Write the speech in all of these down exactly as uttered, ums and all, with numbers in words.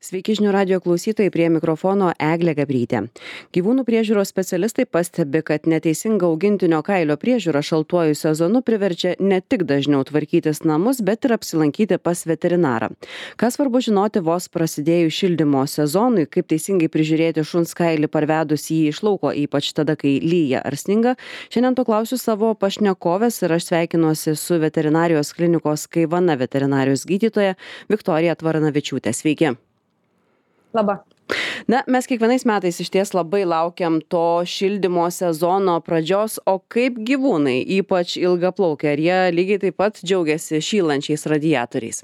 Sveiki žinių radijo klausytojai, prie mikrofono Eglė Gabrytė. Gyvūnų priežiūros specialistai pastebi, kad neteisinga augintinio kailio priežiūra šaltuoju sezonu priverčia ne tik dažniau tvarkytis namus, bet ir apsilankyti pas veterinarą. Ką svarbu žinoti vos prasidėjus šildymo sezonui, kaip teisingai prižiūrėti šuns kailį parvedus jį iš lauko, ypač tada, kai lyja ar sninga. Šiandien to klausiu savo pašnekovės ir aš sveikinuosi su veterinarijos klinikos Kaivana veterinarijos gydytoja Viktorija Tvaranavičiūtė. Sveiki. Labą. Na, mes kiekvienais metais iš ties labai laukiam to šildymo sezono pradžios, o kaip gyvūnai, ypač ilgaplaukiai, ar jie lygiai taip pat džiaugiasi šylančiais radiatoriais?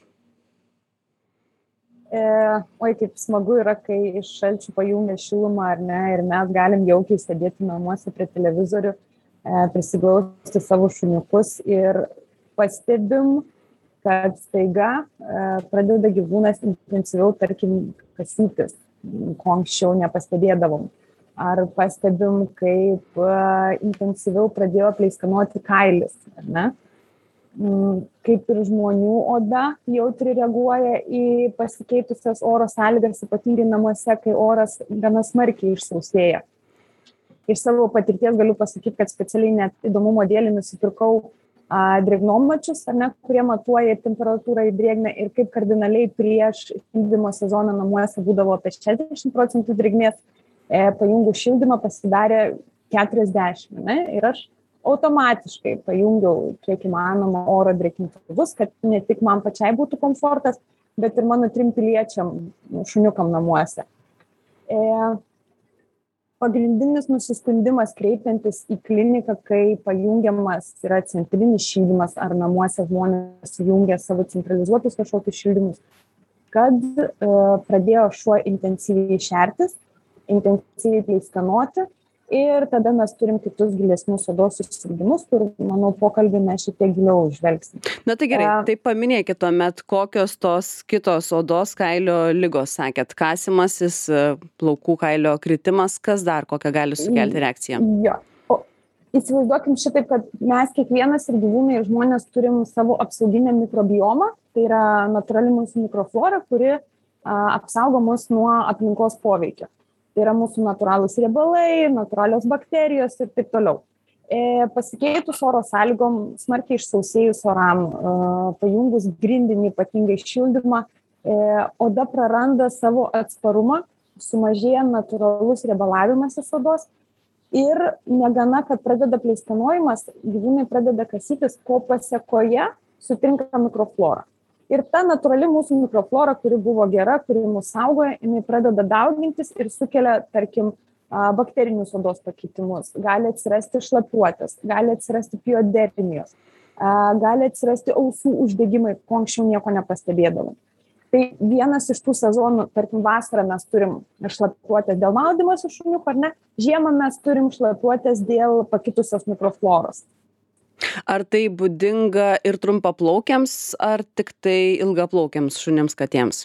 E, oi, kaip smagu yra, kai iš šalčių pajungia šilumą, ar ne, ir mes galim jaukiai sėdėti namuose prie televizorių, e, prisiglausti savo šuniukus ir pastebim, kad staiga e, pradeda gyvūnas intensyviau, tarkim, kasytis, ko anksčiau nepastebėdavom. Ar pastebim, kaip e, intensyviau pradėjo pleiskanuoti kailis, ar ne? Mm, kaip ir žmonių oda jautri reaguoja į pasikeitusias oro sąlygas, ypatingai namuose, kai oras gana smarkiai išsausėja. Iš savo patirties galiu pasakyti, kad specialiai net įdomumo dėlį nusipirkau drėgnomačius, ar ne, kurie matuoja temperatūrą į drėgmę ir kaip kardinaliai prieš šildymo sezoną namuose būdavo apie šešiasdešimt procentų drėgmės, e, pajungus šildymą pasidarė keturiasdešimt, ne, ir aš automatiškai pajungiau kiek įmanoma oro drėkintuvus, kad ne tik man pačiai būtų komfortas, bet ir mano trim piliečiam, šuniukam namuose. E, Pagrindinis nusiskundimas kreipiantis į kliniką, kai pajungiamas yra centrinis šildymas ar namuose žmonės jungia savo centralizuotus kažkokius šildymus, kad e, pradėjo šuo intensyviai šertis, intensyviai pleiskanuoti ir tada mes turim kitus gilesnius odos susirgimus, kur, manau, pokalbį mes šiek tiek giliau žvelgsim. Na tai gerai, tai paminėkit tuomet, kokios tos kitos odos kailio ligos, sakėt, kasimasis, plaukų kailio kritimas, kas dar, kokią gali sukelti reakciją? Jo, o įsivaizduokim šitaip, kad mes kiekvienas ir gyvūnai ir žmonės turim savo apsauginę mikrobiomą, tai yra natūrali mūsų mikroflora, kuri a, apsaugo mus nuo aplinkos poveikio. Tai yra mūsų natūralūs riebalai, natūralios bakterijos ir taip toliau. E, pasikeitus oro sąlygom, smarkiai išsausėjus oram, e, pajungus grindinį, ypatingai šildymą, e, oda praranda savo atsparumą, sumažėja natūralus riebalavimasis odos ir negana, kad pradeda pleiskanojimas, gyvūnai pradeda kasytis, ko pasekoje sutrinka mikroflora. Ir ta natūrali mūsų mikroflora, kuri buvo gera, kuri mus saugoja, jinai pradeda daugintis ir sukelia, tarkim, bakterinius odos pakitimus. Gali atsirasti šlapiuotės, gali atsirasti piodermijos, gali atsirasti ausų uždegimai, ko anksčiau nieko nepastebėdavom. Tai vienas iš tų sezonų, tarkim, vasarą mes turim šlapiuotės dėl maudymosi šuniukų, ar ne? Žiemą mes turim šlapiuotės dėl pakitusios mikrofloros. Ar tai būdinga ir trumpaplaukiams, ar tik tai ilgaplaukiams šunims katėms?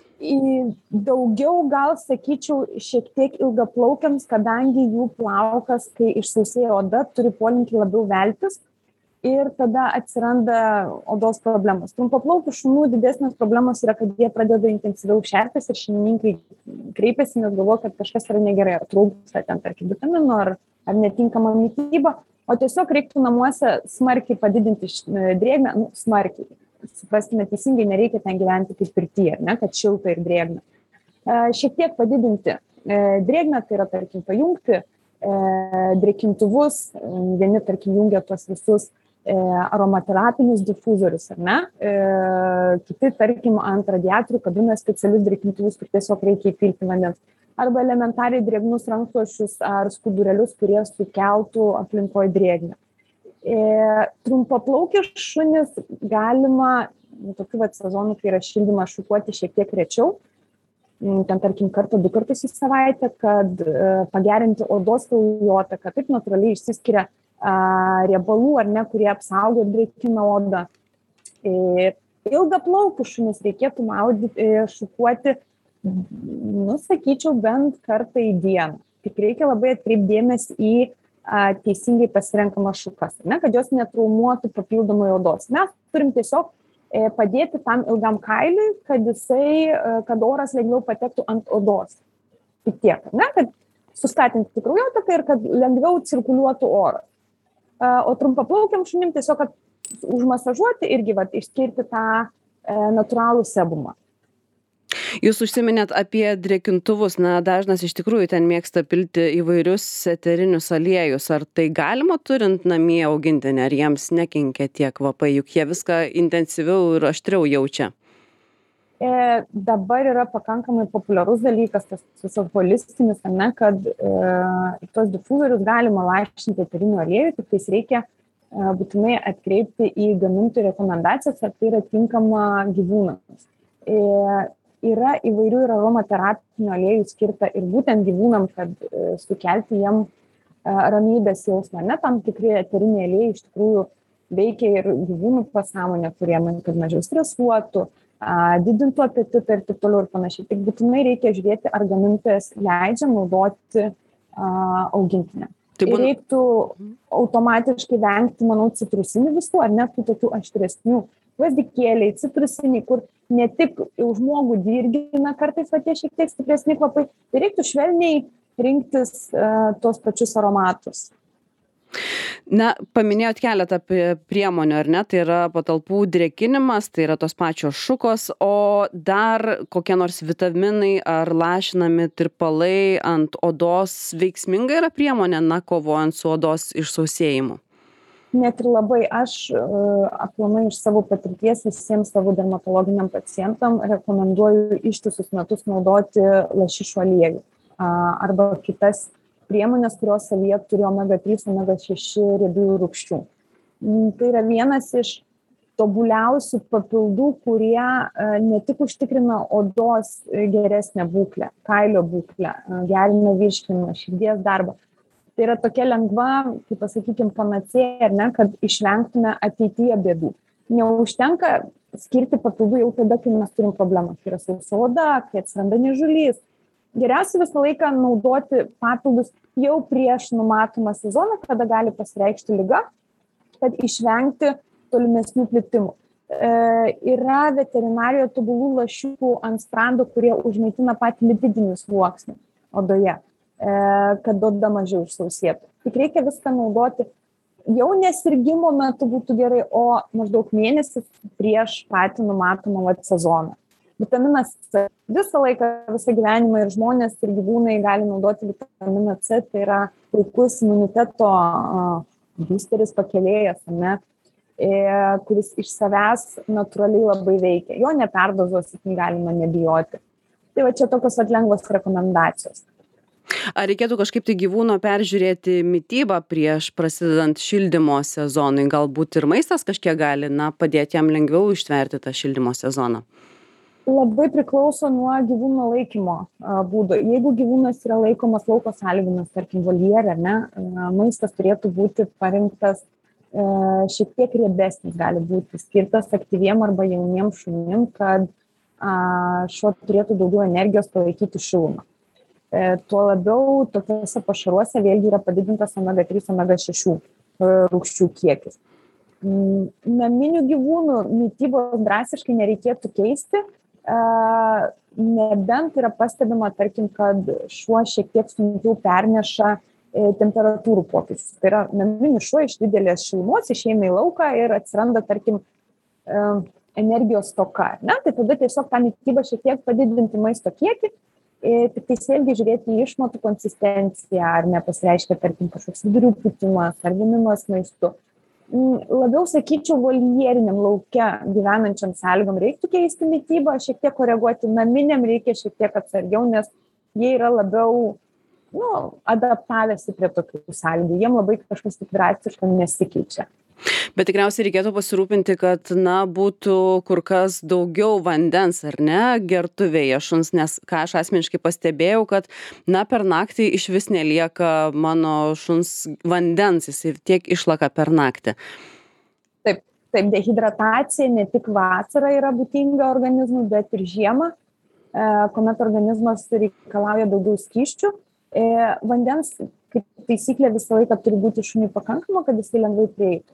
Daugiau gal sakyčiau šiek tiek ilgaplaukiams, kadangi jų plaukas, kai išsausėja oda, turi polinkį labiau veltis ir tada atsiranda odos problemos. Trumpaplaukių šunų didesnės problemos yra, kad jie pradeda intensyviau šertis ir šeimininkai kreipiasi, nes galvoja, kad kažkas yra negerai, ar trūksta ten, tarkim, vitamino, ar, ar netinkama mityba. O tiesiog reiktų namuose smarkiai padidinti drėgmę, nu, smarkiai. Supraskime teisingai, nereikia ten gyventi kaip pirtyje, ne, kad šilta ir drėgna. E, šiek tiek padidinti e, drėgmę, tai yra, tarkim, pajungti e, drėkintuvus, vieni, tarkim, jungia tuos visus e, aromaterapinius difuzorius, ar ne? E, kiti, tarkim, ant radiatorių kabina specialius drėkintuvus, kur tiesiog reikia įpilti vandens. Arba elementariai drėgnus rankšluosčius ar skudurėlius, kurie sukeltų aplinkoje drėgmę. E, trumpaplaukius šunis galima, tokių vat sezonų, kai yra šildymas, šukuoti šiek tiek rečiau, ten tarkim kartą, du kartus į savaitę, kad e, pagerinti odos kraujotaką, taip natūraliai išsiskiria a, riebalų, ar ne, kurie apsaugo ir drėkina odą. E, ilgaplaukius šunis reikėtų maudyti, e, šukuoti, nu, sakyčiau, bent kartą į dieną. Tik reikia labai atkreipdėmės į a, teisingai pasirenkamas šukas, ne, kad jos netraumuotų papildomai odos. Mes turim tiesiog padėti tam ilgam kailiui, kad jisai, kad oras lengviau patektų ant odos. Tik tiek, ne, kad suskatinti kraujotaką ir kad lengviau cirkuliuotų oras. O trumpaplaukiam šunim tiesiog, kad užmasažuoti irgi, vat, išskirti tą e, natūralų sebumą. Jūs užsiminėt apie drėkintuvus, na, dažnas iš tikrųjų ten mėgsta pilti įvairius eterinius aliejus. Ar tai galima turint namie augintinį, ar jiems nekenkia tie kvapai, juk jie viską intensyviau ir aštriau jaučia? E, dabar yra pakankamai populiarus dalykas, tas visas holistinis, ne, kad e, tos difuzorius galima lašinti eterinių aliejų, tik tais reikia e, būtinai atkreipti į gamintojų rekomendacijas, ar tai yra tinkama gyvūnams. E, yra įvairių ir aromaterapinių aliejų skirta ir būtent gyvūnam, kad e, sukelti jiem e, ramybės jausmą. Ne, tam tikri eteriniai aliejai iš tikrųjų veikia ir gyvūnų pasąmonę, kurie man, kad mažiau stresuotų, didintų apetitą ir taip toliau ir panašiai. Tik būtinai reikia žiūrėti, ar gamintojas leidžia naudoti a, augintinę. Tai būn... reiktų automatiškai vengti, manau, citrusinių visų, ar net tų tokių aštresnių gvazdikėliai, citrusiniai, kur ne tik žmogų dirgina kartais va tie šiek tiek stipresni kvapai, tai reiktų švelniai rinktis a, tos pačius aromatus. Na, paminėjot keletą priemonių, ar ne? Tai yra patalpų drėkinimas, tai yra tos pačios šukos, o dar kokie nors vitaminai ar lašinami tirpalai ant odos veiksminga yra priemonė, na, kovojant su odos išsausėjimu? Net ir labai. Aš aplamai iš savo patirties visiems savo dermatologiniam pacientam rekomenduoju ištisus metus naudoti lašišų aliejų arba kitas priemonės, kurios savyje turi omega trys, omega šeši riebiųjų rūgščių. Tai yra vienas iš tobuliausių papildų, kurie ne tik užtikrina odos geresnę būklę, kailio būklę, gerina virškinimą, širdies darbą. Tai yra tokia lengva, kaip pasakykime, panacėja, ar ne, kad išvengtume ateityje bėdų. Neužtenka skirti papildų jau tada, kai mes turim problemą, kai yra sausa oda, kai atsiranda niežulys. Geriausia visą laiką naudoti papildus jau prieš numatomą sezoną, kada gali pasireikšti liga, kad išvengti tolimesnių plitimų. E, yra veterinarijoje tobulų lašiukų ant sprando, kurie užmaitina patį lipidinį sluoksnį odoje, e, kad oda mažiau išsausėtų. Tik reikia viską naudoti jau nesirgimo metu būtų gerai, o maždaug mėnesį prieš patį numatomą vat, sezoną. Vitaminas C. Visą laiką, visą gyvenimą ir žmonės, ir gyvūnai gali naudoti vitaminą C, tai yra puikus imuniteto boosteris, pakėlėjas, ne, kuris iš savęs natūraliai labai veikia. Jo neperdozuosit, galima nebijoti. Tai va čia tokios atlengvos rekomendacijos. Ar reikėtų kažkaip tai gyvūno peržiūrėti mitybą prieš prasidedant šildymo sezonui? Galbūt ir maistas kažkiek gali, na, padėti jam lengviau ištverti tą šildymo sezoną? Labai priklauso nuo gyvūno laikymo būdo. Jeigu gyvūnas yra laikomas lauko sąlygomis, tarkim, voljere, ne, maistas turėtų būti parinktas e, šiek tiek riebesnis, gali būti skirtas aktyviem arba jauniem šunim, kad a, šuo turėtų daugiau energijos palaikyti šilumą. E, tuo labiau tokiuose pašaruose vėlgi yra padidintas omega trys, omega šeši rūgščių kiekis. Naminių gyvūnų mitybos drastiškai nereikėtų keisti, nebent yra pastebima, tarkim, kad šuo šiek tiek sunkiau perneša temperatūrų pokyčius. Tai yra naminis šuo iš didelės šilumos išeina į lauką ir atsiranda, tarkim, energijos stoka. Ne? Tai tada tiesiog tą mitybą šiek tiek padidinti maisto kiekį, tik tai vėlgi žiūrėti į išmatų konsistenciją, ar nepasireiškia, tarkim, kažkoks vidurių pūtimas, ar vinimas maistu. Labiau, sakyčiau, voljeriniam lauke gyvenančiam sąlygom reiktų keisti mitybą, šiek tiek koreguoti, naminiam reikia šiek tiek atsargiau, nes jie yra labiau, nu, adaptavęsi prie tokių sąlygų, jiem labai kažkas tik drastiškai nesikeičia. Bet tikriausiai reikėtų pasirūpinti, kad, na, būtų kur kas daugiau vandens, ar ne, gertuvėje šuns, nes ką aš asmeniškai pastebėjau, kad, na, per naktį iš vis nelieka mano šuns vandens, jis ir tiek išlaka per naktį. Taip, taip, dehidratacija ne tik vasarą yra būtinga organizmui, bet ir žiemą, kuomet organizmas reikalauja daugiau skysčių. Vandens, kaip taisyklė, visą laiką turi būti šuniui pakankama, kad jis lengvai prieitų.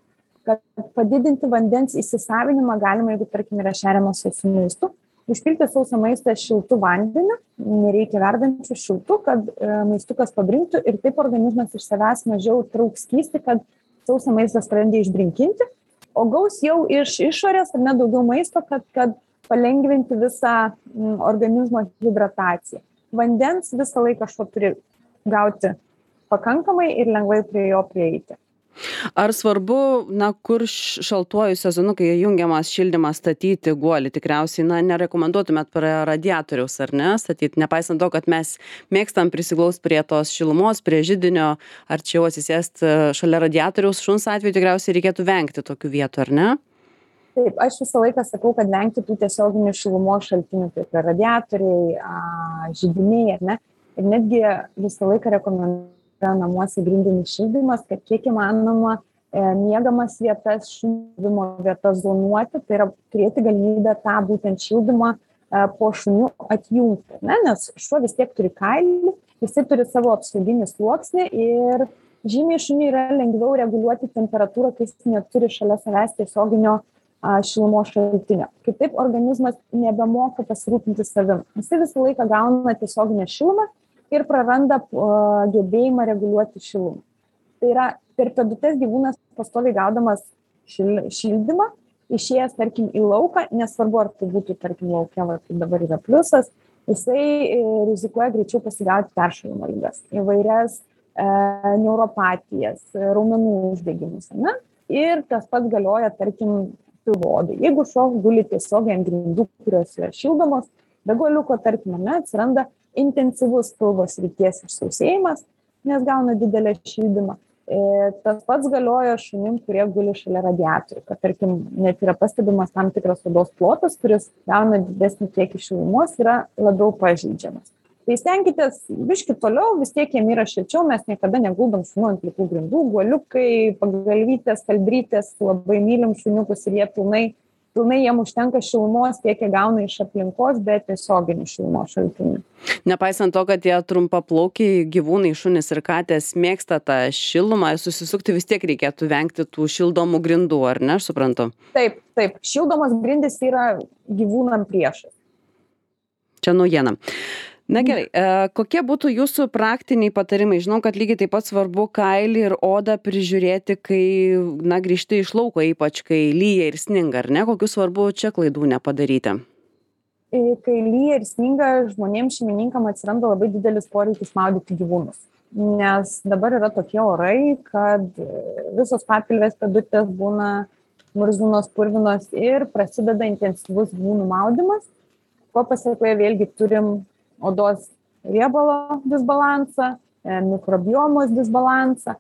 kad padidinti vandens įsisavinimą galima, jeigu, tarkim, yra šeriamas sausu maistu, užpilti sausą maistą šiltu vandeniu, nereikia verdančių šiltų, kad maistukas pabrinktų ir taip organizmas iš savęs mažiau trauks skystį, kad sausą maistą skrandį išbrinkinti, o gaus jau iš išorės ar ne daugiau maisto, kad, kad palengvinti visą organizmo hidrataciją. Vandens visą laiką šuo turi gauti pakankamai ir lengvai prie jo prieiti. Ar svarbu, na, kur šaltuoju sezonu, kai jungiamas šildymas, statyti guolį? Tikriausiai, na, nerekomenduotumėt prie radiatoriaus, ar ne, statyti, nepaisant to, kad mes mėgstam prisiglaust prie tos šilumos, prie židinio, ar čia jau atsisėst šalia radiatoriaus, šuns atveju tikriausiai reikėtų vengti tokių vietų, ar ne? Taip, aš visą laiką sakau, kad vengti tų tiesioginių šilumos šaltinių, kaip radiatoriai, židiniai, ar ne? Ir netgi visą laiką rekomenduoju namuose grindinis šildymas, kad kiek įmanoma e, miegamas vietas, šildymo vietas zonuoti, tai yra turėti galimybę tą būtent šildymą e, po šunių atjungti, ne? Nes šuo vis tiek turi kailį, jisai turi savo apsauginį sluoksnį ir žymiai šuniui yra lengviau reguliuoti temperatūrą, kai jis neturi šalia savęs tiesioginio a, šilumos šaltinio. Kitaip organizmas nebemoka pasirūpinti savim. Jisai visą laiką gauna tiesioginę šilumą ir praranda uh, gebėjimą reguliuoti šilumą. Tai yra, per pėdutes gyvūnas pastoviai gaudamas šil, šildymą, išėjęs, tarkim, į lauką, nesvarbu, ar tai būtų, tarkim, laukia, va, tai dabar yra pliusas, jisai e, rizikuoja greičiau pasigauti peršalimo ligas, įvairias e, neuropatijas, raumenų uždegimus, ne? Ir tas pats galioja, tarkim, pilvo odai. Jeigu šuo guli tiesiogiai ant grindų, kurios yra šildomos, be guoliuko, tarkim, ne, atsiranda intensyvus pilvo srities išsausėjimas, nes gauna didelę šildymą. E, tas pats galioja šunim, kurie guli šalia radiatorių, kad, tarkim, net yra pastebimas tam tikras odos plotas, kuris gauna didesnį kiekį šilumos, yra labiau pažeidžiamas. Tai stenkitės biškį toliau, vis tiek jiem yra šilčiau, mes niekada neguldom šunų ant plikų grindų, guoliukai, pagalvytės, kalbrytės, labai mylim šuniukus ir jie pilnai pilnai jiem užtenka šilumos, tiek jie gauna iš aplinkos, bet tiesioginių šilumos šaltinių. Nepaisant to, kad tie trumpaplaukiai gyvūnai, šunys ir katės mėgsta tą šilumą, susisukti vis tiek reikėtų vengti tų šildomų grindų, ar ne, aš suprantu? Taip, taip. Šildomas grindis yra gyvūnam priešas. Čia naujiena. Na gerai, e, kokie būtų jūsų praktiniai patarimai? Žinau, kad lygiai taip pat svarbu kailį ir odą prižiūrėti, kai, na, grįžti iš lauko, ypač kai lyja ir sninga, ar ne? Kokių svarbu čia klaidų nepadaryti? Kai lyja ir sninga, žmonėms šeimininkam atsiranda labai didelis poreikis maudyti gyvūnus. Nes dabar yra tokie orai, kad visos papilvės pėdutės būna murzinos, purvinos ir prasideda intensyvus gyvūnų maudimas. Ko pasekoje vėlgi turim odos riebalo disbalansą, mikrobiomos disbalansą.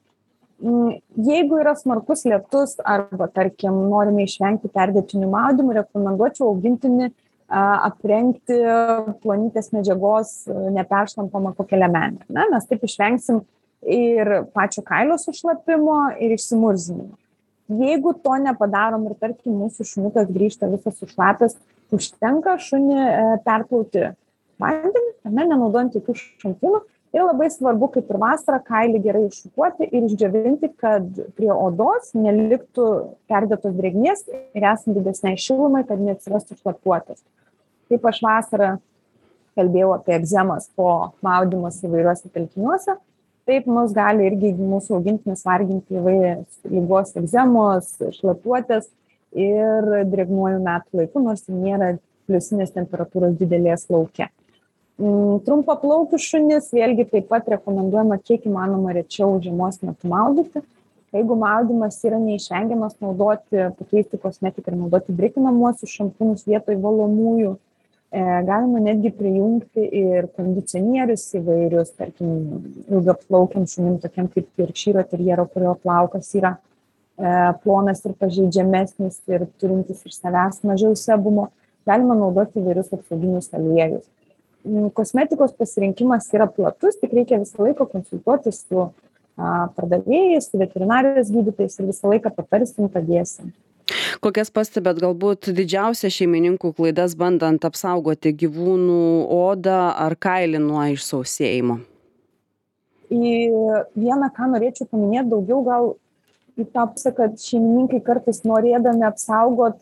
Jeigu yra smarkus lietus arba, tarkim, norime išvengti perdėtinių maudymų, rekomenduočiau augintinį aprengti plonytės medžiagos neperšlampamą kokią liemenę. Na, mes taip išvengsim ir pačio kailio sušlapimo ir išsimurzinimo. Jeigu to nepadarom ir, tarkim, mūsų šuniukas grįžta visas sušlapęs, užtenka šunį perplauti vandenį, ne, nenaudojant jokių šampūnų. Ir labai svarbu, kaip ir vasarą, kailį gerai iššukuoti ir išdžiovinti, kad prie odos neliktų perdėtos drėgmės ir esant didesniai šilumai, kad neatsirastų šlapiuotas. Kaip aš vasarą kalbėjau apie egzemas po maudymus įvairiuose telkiniuose, taip mus gali irgi mūsų augintinis varginti įvairios ligos egzemos, šlapiuotės ir drėgnuoju metų laiku, nors nėra pliusinės temperatūros didelės lauke. Trumpaplaukius šunis vėlgi taip pat rekomenduojama kiek įmanoma rečiau žiemos metu maudyti. Jeigu maudymas yra neišvengiamas, naudoti, pakeisti kosmetiką ir naudoti drėkinamuosius šampūnus vietoj valomųjų. E, galima netgi prijungti ir kondicionierius įvairius, tarkim, ilgaplaukiam šunim, tokiam kaip Yorkšyro terjero, kurio plaukas yra e, plonas ir pažeidžiamesnis ir turintis iš savęs mažiau sebumo. Galima naudoti įvairius apsauginius aliejus. Kosmetikos pasirinkimas yra platus, tik reikia visą laiką konsultuoti su a, pardavėjais, su veterinarijos gydytojais ir visą laiką patarsim, padėsim. Kokias pastebėt galbūt didžiausia šeimininkų klaidas bandant apsaugoti gyvūnų odą ar kailį nuo išsausėjimo? Į vieną, ką norėčiau paminėti daugiau, gal į tą pusę, kad šeimininkai kartais norėdami apsaugot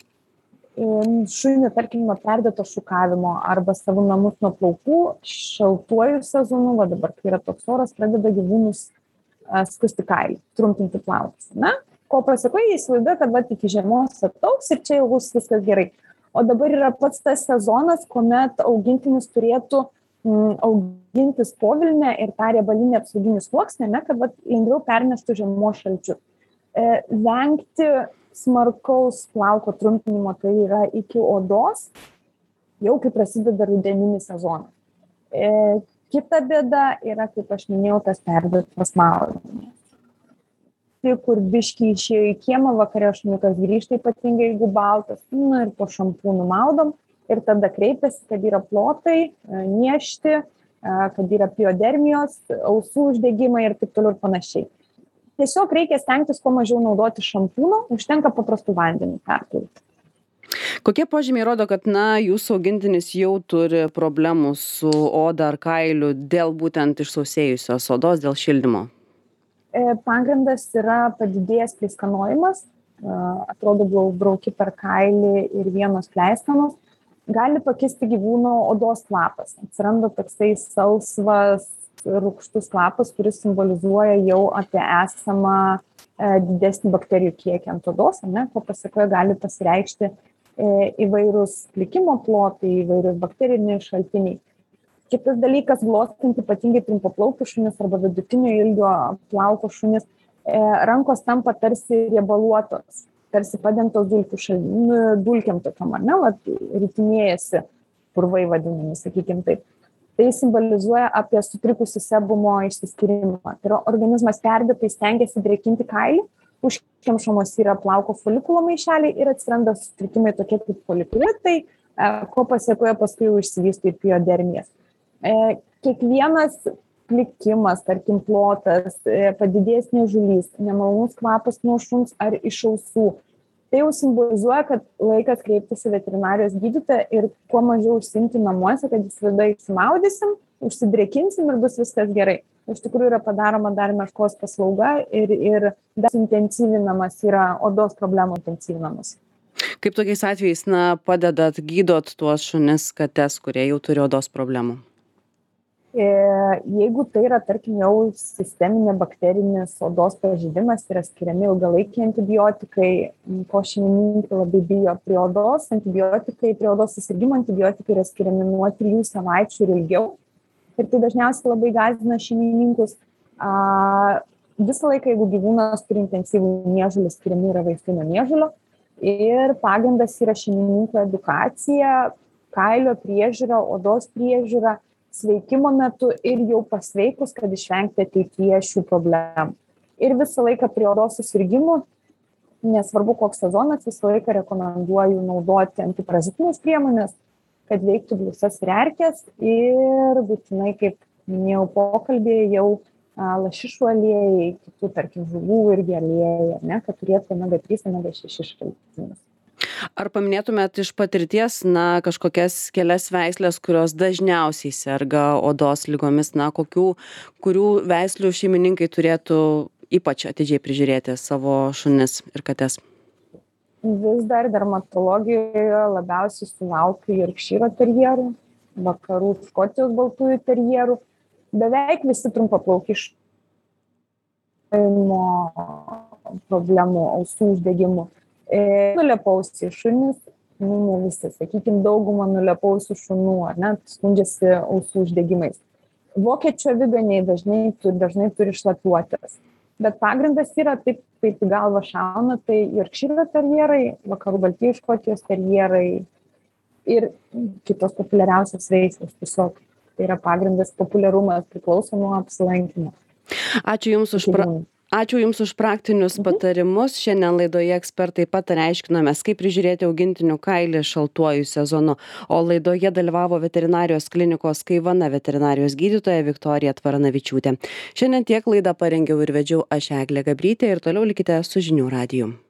šunį, tarkim, nuo perdėto šukavimo arba savo namus nuo plaukų, šaltuoju sezonu, va dabar, kai yra toks oras, pradeda gyvūnus skusti kailį, trumpinti plaukus. Na, ko pasakoja, jis įsivaizduoja, kad va iki žiemos ataugs ir čia jau bus viskas gerai. O dabar yra pats tas sezonas, kuomet augintinis turėtų mm, augintis povilnę ir tą riebalinį apsauginį sluoksnį, ne, kad va, lengviau perneštų žiemos šalčius. E, vengti smarkaus plauko trumpinimo, tai yra iki odos, jau kai prasideda rudeninis sezonas. E, kita bėda yra, kaip aš minėjau, tas perdėtas maudymas. Tai, kur biškiai išėjo į kiemą, vakare šuniukas grįžta, ypatingai jeigu baltas, nu, ir po šampūnų maudom, ir tada kreipiasi, kad yra plotai, niežti, kad yra piodermijos, ausų uždegimai ir taip toliau ir panašiai. Tiesiog reikia stengtis kuo mažiau naudoti šampūno, užtenka paprastų vandenį perpilti. Kokie požymiai rodo, kad na, jūsų augintinis jau turi problemų su oda ar kailiu dėl būtent išsausėjusios odos, dėl šildymo? Pagrindas yra padidėjęs pleiskanojimas, atrodo brauki per kailį ir vienos pleiskanos. Gali pakisti gyvūno odos kvapas. Atsiranda toksai salsvas, rūgštus kvapas, kuris simbolizuoja jau apie esamą didesnį bakterijų kiekį ant odos, ne, ko pasakoje gali pasireikšti įvairūs plikimo plotai, įvairius bakteriniai šaltiniai. Kitas dalykas, glostinti ypatingai trumpoplaukius šunis arba vidutinio ilgio plauko šunis, rankos tampa tarsi riebaluotos, tarsi padengtos dulkių šalin, dulkiam tokiam, ar ne, vat, ritinėjasi, purvai vadinami, sakykim taip. Tai simbolizuoja apie sutrikusį sebumo išsiskyrimą. Tai yra organizmas perdėtai stengiasi drėkinti kailį, užkemšamos yra plauko folikulo maišeliai ir atsiranda sutrikimai tokie kaip folikulitai, ko pasiekoje paskui jau išsivysto į piodermijas. Kiekvienas plikimas, tarkim plotas, padidėjęs niežulys, nemalonus kvapas nuo šuns ar iš ausų. Tai jau simbolizuoja, kad laikas kreiptis į veterinarijos gydytoją ir kuo mažiau užsiimti namuose, kad visada išsimaudysim, užsidrėkinsim ir bus viskas gerai. Iš tikrųjų yra padaroma dar meškos paslauga ir, ir dar intensyvinamas yra odos problemų intensyvinamas. Kaip tokiais atvejais na, padedat, gydot tuos šunis, kates, kurie jau turi odos problemų? Jeigu tai yra, tarkim, jau sisteminė bakterinis odos pažeidimas, yra skiriami ilgalaikiai antibiotikai, ko šeimininkai labai bijo prie odos, antibiotikai, prie odos susirgimo antibiotikai yra skiriami nuo trijų savaičių ir ilgiau. Ir tai dažniausiai labai gąsdina šeimininkus. Visą laiką, jeigu gyvūnas turi intensyvų niežulį, skiriami yra vaistai nuo niežulio. Ir pagrindas yra šeimininkų edukacija, kailio priežiūra, odos priežiūra, sveikimo metu ir jau pasveikus, kad išvengti ateityje šių problemų. Ir visą laiką prie odos susirgimų, nesvarbu koks sezonas, visą laiką rekomenduoju naudoti antiparazitinės priemonės, kad veiktų blusas ir erkės ir būtinai, kaip minėjau pokalbėje, jau lašišų aliejai, kitų, tarkim, žuvų irgi aliejai, ne, kad turėtų omega trys, omega šeši šaltinius. Ar paminėtumėt iš patirties, na, kažkokias kelias veislės, kurios dažniausiai serga odos ligomis, na, kokių, kurių veislių šeimininkai turėtų ypač atidžiai prižiūrėti savo šunis ir kates? Vis dar dermatologijoje labiausiai sulaukiu Yorkšyro terjerų, vakarų Škotijos baltųjų terjerų, beveik visi trumpaplaukiai problemų, ausų uždegimų. Nulepausiai šunis, nu, ne visi, sakykime, daugumą nulepausių šunų, ar ne, skundžiasi ausų uždegimais. Vokiečių aviganiai dažnai, dažnai turi šlapiuotes, bet pagrindas yra taip, kaip į galvą šauna, tai Yorkšyro terjerai, vakarų baltųjų Škotijos terjerai ir kitos populiariausios veislės tiesiog. Tai yra pagrindas, populiarumas priklauso nuo apsilankymų. Ačiū Jums už pra... Ačiū Jums už praktinius patarimus. Šiandien laidoje ekspertai patarė, aiškinomės, kaip prižiūrėti augintinių kailį šaltuoju sezonu. O laidoje dalyvavo veterinarijos klinikos Kaivana veterinarijos gydytoja Viktorija Tvaranavičiūtė. Šiandien tiek laidą parengiau ir vedžiau aš Eglė Gabrytė ir toliau likite su Žinių radiju.